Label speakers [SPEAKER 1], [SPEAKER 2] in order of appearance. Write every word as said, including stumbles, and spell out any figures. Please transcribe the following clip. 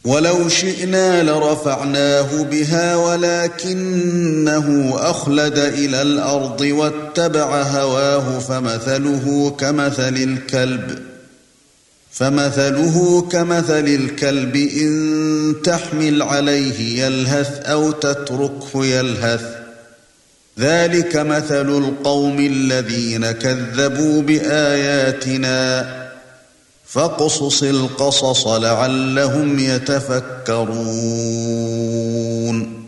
[SPEAKER 1] وَلَوْ شِئْنَا لَرَفَعْنَاهُ بِهَا وَلَكِنَّهُ أَخْلَدَ إِلَى الْأَرْضِ وَاتَّبَعَ هَوَاهُ فَمَثَلُهُ كَمَثَلِ الْكَلْبِ فَمَثَلُهُ كَمَثَلِ الْكَلْبِ إِن تَحْمِلْ عَلَيْهِ يَلْهَثْ أَوْ تَتْرُكْهُ يَلْهَث ذَلِكَ مَثَلُ الْقَوْمِ الَّذِينَ كَذَّبُوا بِآيَاتِنَا فَاقْصُصِ الْقَصَصَ لَعَلَّهُمْ يَتَفَكَّرُونَ